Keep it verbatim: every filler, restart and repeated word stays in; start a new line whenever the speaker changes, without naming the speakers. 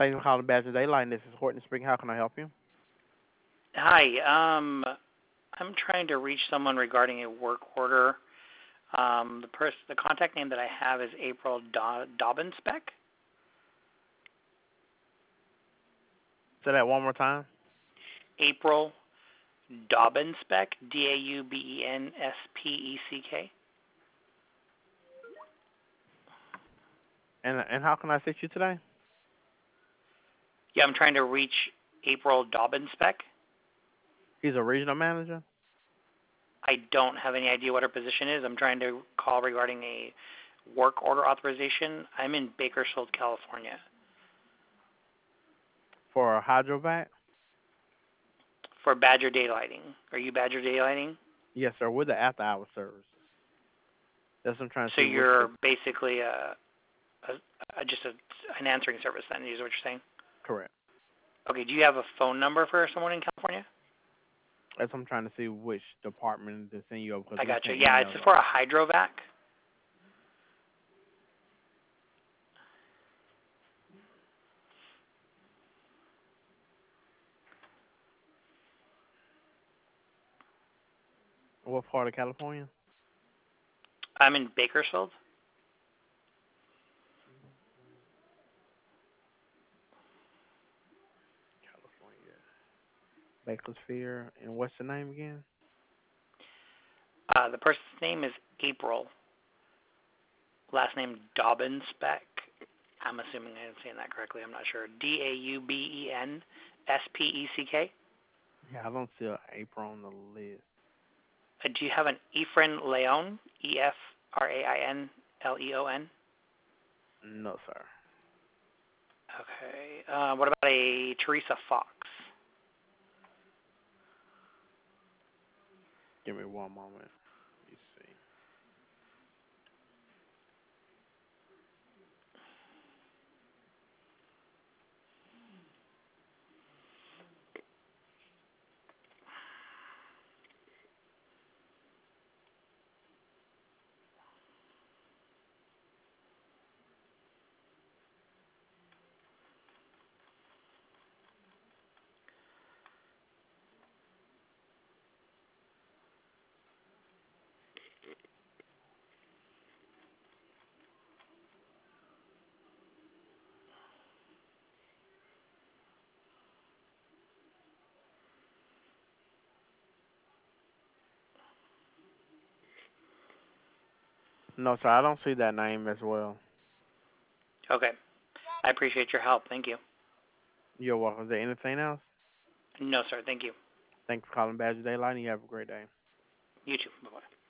Thank you for calling Badger Daylight. This is Horton speaking. How can I help you?
Hi. Um, I'm trying to reach someone regarding a work order. Um, the pers- the contact name that I have is April Do- Dobbinspec.
Say that one more time.
April Dobbinspec. D A U B E N S P E C K.
And and how can I assist you today?
Yeah, I'm trying to reach April Dobbinspec.
He's a regional manager.
I don't have any idea what her position is. I'm trying to call regarding a work order authorization. I'm in Bakersfield, California.
For a hydrovac?
For Badger Daylighting. Are you Badger Daylighting?
Yes, sir. We're the after hour service. That's what I'm trying to
So
see which the
you're basically a, a, a just a, an answering service then, is what you're saying?
correct.
Okay, do you have a phone number for someone in California?
That's what I'm trying to see which department to send you over because
I
we
got you.
send
Yeah, it's
emails
for
out.
a hydrovac.
What part of California?
I'm in Bakersfield.
California. Bakersfield. And what's the name again?
Uh, the person's name is April. Last name Dobbinspec. I'm assuming I'm saying that correctly. I'm not sure. D A U B E N S P E C K.
Yeah, I don't see an April on the list.
Uh, do you have an Efrain Leon? E F R A I N L E O N?
No, sir.
Okay. Uh, what about a Teresa Fox?
Give me one moment. Let me see. No, sir. I don't see that name as well.
Okay. I appreciate your help. Thank you.
You're welcome. Is there anything else?
No, sir. Thank you.
Thanks for calling Badger Daylight, and you have a great day.
You too. Bye-bye.